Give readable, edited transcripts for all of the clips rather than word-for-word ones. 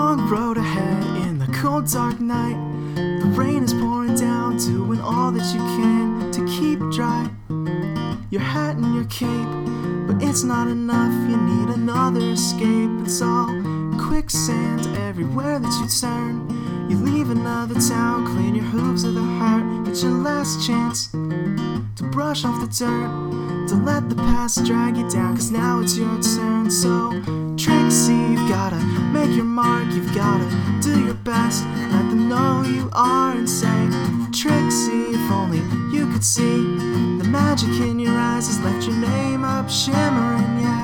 long road ahead in the cold dark night. The rain is pouring down, doing all that you can to keep dry. Your hat and your cape, but it's not enough, you need another escape. It's all quicksand everywhere that you turn. You leave another town, clean your hooves of the hurt. It's your last chance to brush off the dirt, to let the past drag you down, cause now it's your turn. So Trixie, you've gotta make your mark, you've gotta do your best. Let them know who you are and say, Trixie, if only you could see the magic in your eyes has left your name up shimmering, yeah.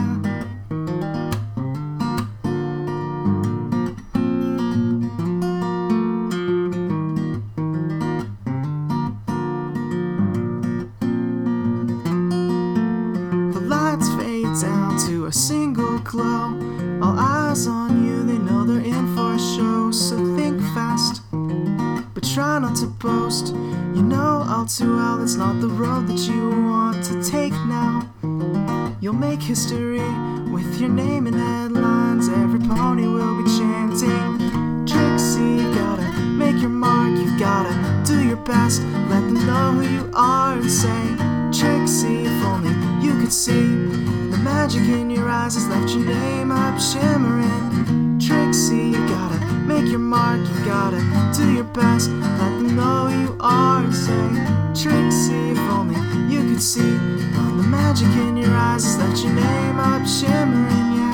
Down to a single glow, all eyes on you, they know they're in for a show. So think fast, but try not to boast. You know all too well it's not the road that you want to take now. You'll make history with your name in headlines, every pony will be chanting, Trixie, you gotta make your mark, you've gotta do your best. Let them know who you are and say, Trixie, if only you could see the magic in your eyes has left your name up shimmering. Trixie, you gotta make your mark, you gotta do your best. Let them know who you are and say, Trixie, if only you could see the magic in your eyes has left your name up shimmering, yeah.